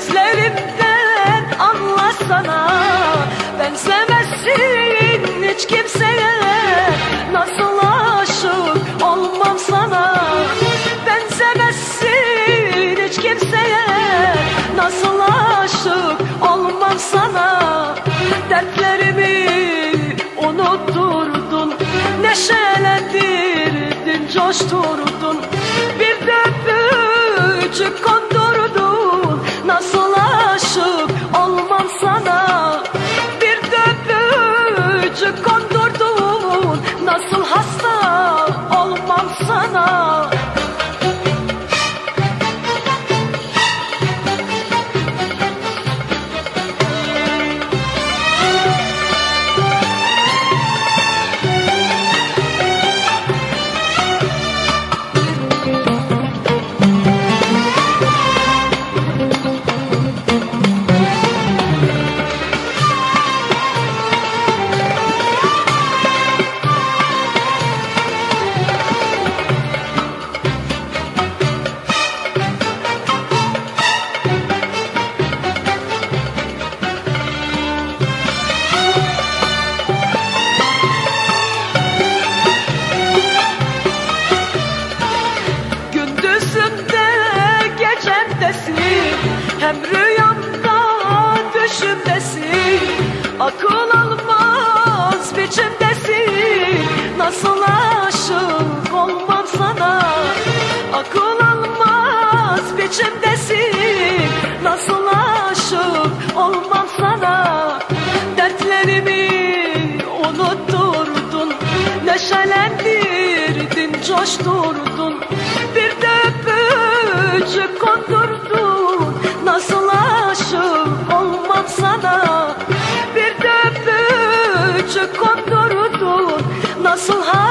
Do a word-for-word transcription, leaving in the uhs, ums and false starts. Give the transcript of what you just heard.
gözlerimden anlasana. Benzemezsin hiç kimseye, nasıl aşık olmam sana. Benzemezsin hiç kimseye, nasıl aşık olmam sana. Dertlerimi unutturdun, neşelendirdin, coşturdun. Bir de öpücük kondurdun, nasıl aşık olmam sana. Bir de öpücük kondurdun, nasıl hasta olmam sana. Hem rüyamda düşümdesin, akıl almaz biçimdesin. Nasıl aşık olmam sana, akıl almaz biçimdesin. Nasıl aşık olmam sana. Dertlerimi unutturdun, neşelendirdin, coşturdun. Bir de öpücük kondurdun, nasıl aşık olmam sana. Bir de öpücük kondurdun, nasıl